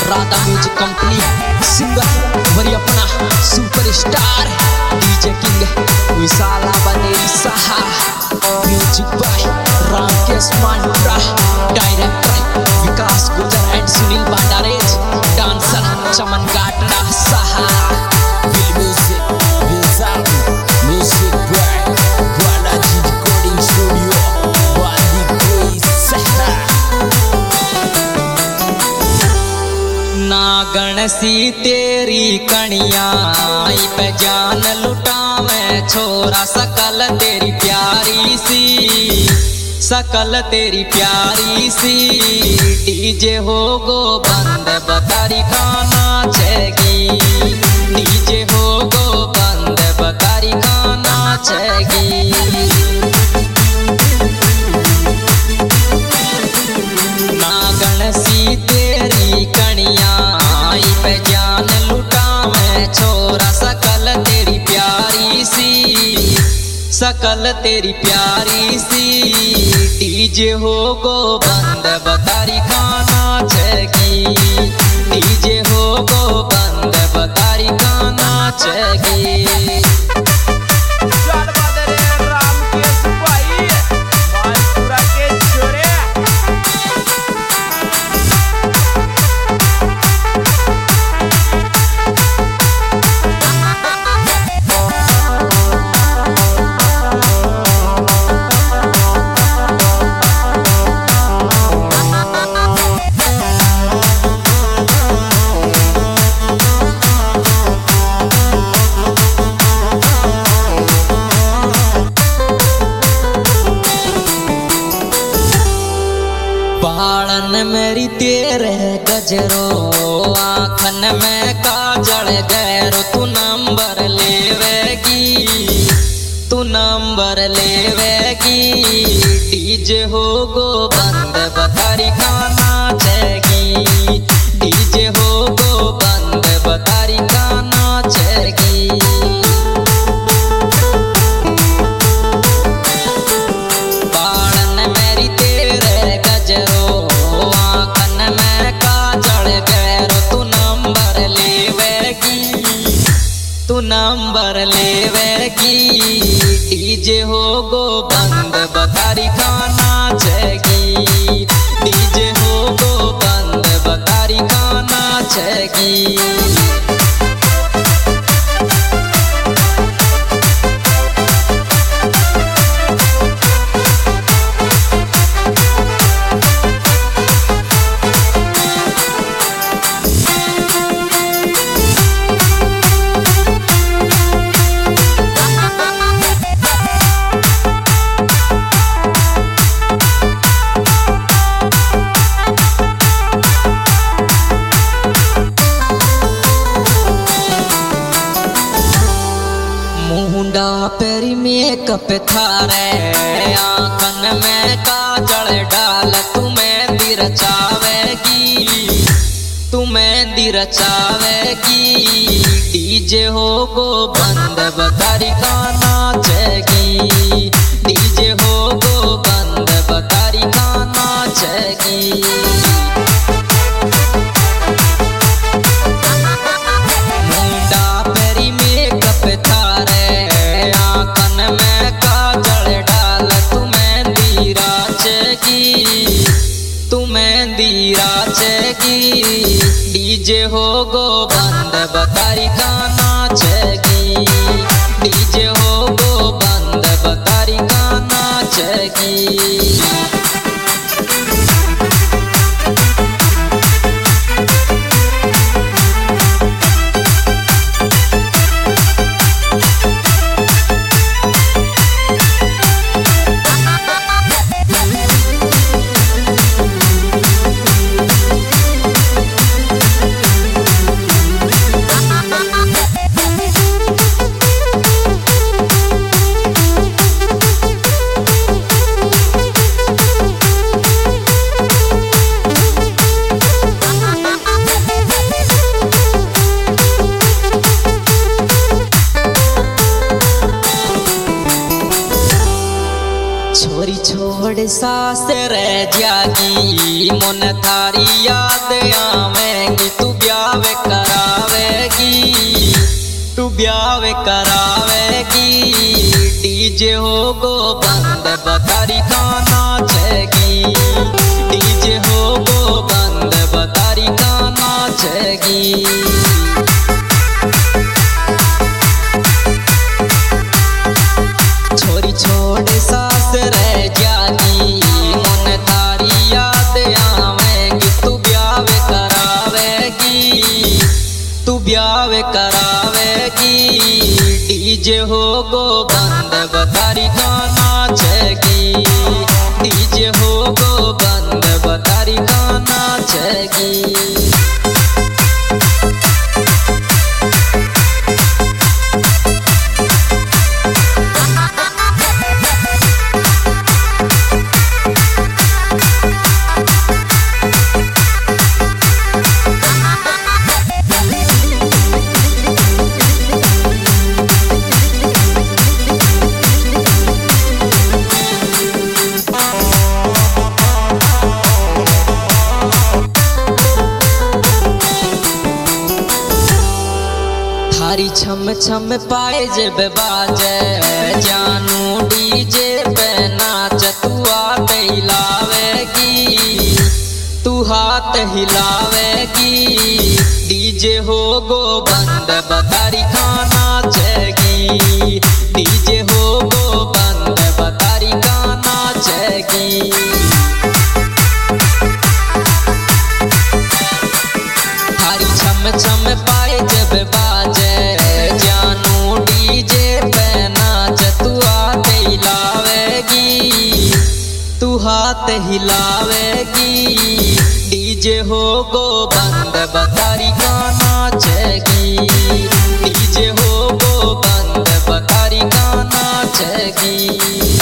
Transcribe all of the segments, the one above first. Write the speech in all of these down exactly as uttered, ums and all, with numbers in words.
Radha music company singer वरी अपना superstar DJ king विशाला बनेरी साहा music by Ramkesh Mandura director Vikas Gujar and Sunil Bhandarej dancer Chaman Gatda साहा विल music Vishal music by Balaji recording studio वाली कोई साहा नागण सी तेरी कणिया पे जान लुटावे छोरा सकल तेरी प्यारी सी सकल तेरी प्यारी सी डीजे हो गो बंद बतारी खाना चेगी डीजे हो गो बंद बतारी खाना चेगी नागण सी तेरी कणिया पे जान लुटावे छोरा सकल तेरी प्यारी सी सकल तेरी प्यारी सी डीजे हो गो बंद बतारी खाना चेगी डीजे हो गो बंद बतारी खाना चेगी बालन मेरी तेरे गजरो आँखन में काजल गैरो तू नंबर लेवेगी तू नंबर लेवेगी डीजे हो गो बंद बतारी खाना चेगी डीजे हो गो बंद बतारी खाना चेगी बालन मेरी तेरे गजरो तू नंबर लेवेगी डीजे हो गो बंद बतारी खाना चेगी डीजे हो गो बंद बतारी खाना चेगी मुंडा पेरी मेकअप थारे आँखन में काजल डाल तू मेहंदी रचावेगी तू मेहंदी रचावेगी डीजे हो गो बंद बतारी खाना चेगी डीजे हो गो बंद बतारी खाना चेगी मुंडा पेरी मेकअप थारे आँखन में काजल डाल तू मेहंदी राचेगी तू मेहंदी राचेगी डीजे हो गो बंद बतारी खाना चेगी डीजे हो गो बंद बतारी खाना चेगी सास रह जागी मन थारी याद आवेगी तू ब्याह करावेगी तू ब्याह करावेगी डीजे हो गो बंद बतारी खाना छेगी डीजे हो गो बंद बतारी खाना छेगी। छोरी छोड़ सास रह जागी मन थारी याद आवेगी तू ब्याह करावेगी तू ब्याह करावेगी डीजे हो गो बंद बतारी गाना छेगी डीजे हो गो बंद बतारी गाना छेगी। थारी छम छम पाए जब बाजे जानू डीजे पे नाच तू हाथ हिलावेगी तू हाथ हिलावेगी डीजे हो गो बंद बतारी खाना छेगी डीजे हो गो बंद बतारी खाना छेगी। थारी छम छम पाए जब बाजे जानू डीजे पे नाच तू हाथ हिलावेगी तू हाथ हिलावेगी डीजे हो गो बंद बतारी गाना छेगी डीजे हो गो बंद बतारी गाना छेगी।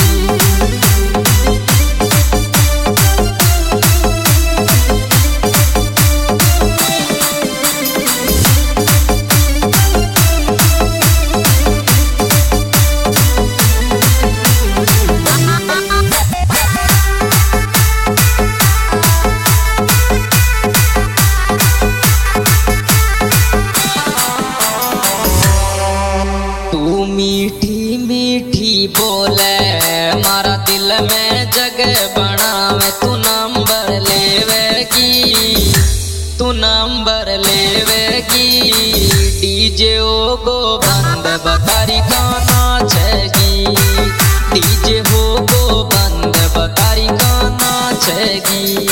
मीठी मीठी बोले मारा दिल में जगह बनावे तू नंबर लेवेगी तू नंबर लेवेगी डीजे ओ गो बंद बतारी गाना छेगी डीजे हो गो बंद बतारी गाना छेगी।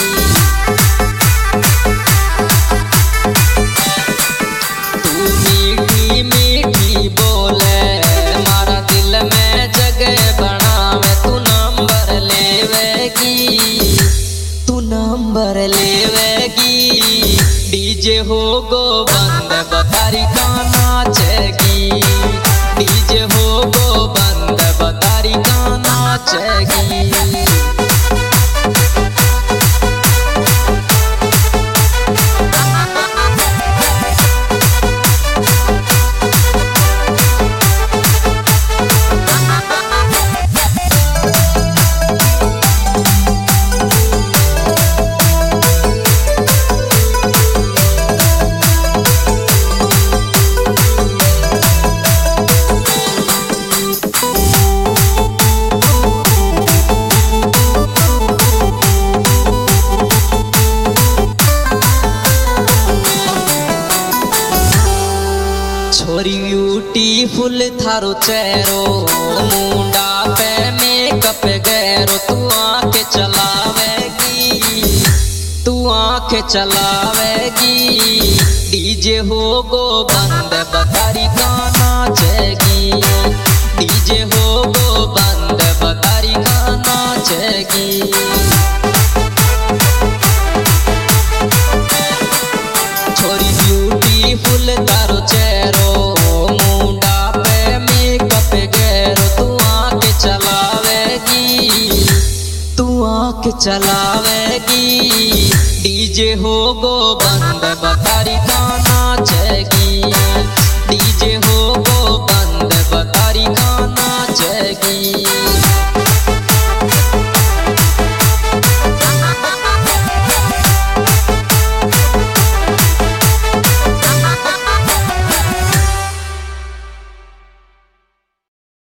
तू मीठी मीठी बोले तू नंबर लेवेगी डीजे हो गो बंद बतारी गाना छेगी डीजे हो गो बंद बतारी गाना छेगी। छोरी ब्यूटीफुल थारो चेहरो मुंडा पे मेकअप गैरो तू आंखें चलावेगी तू आंखें चलावेगी डीजे हो गो बंद बतारी गाना छेगी डीजे हो गो बंद बतारी गाना छेगी। छोरी ब्यूटीफुल तारो चेहरो मुंडा पे मेकअप गैरो तू आंखें चलावेगी तू आंखें चलावेगी डीजे हो गो बंद बतारी गाना छेगी डीजे हो गो बंद बतारी गाना छेगी।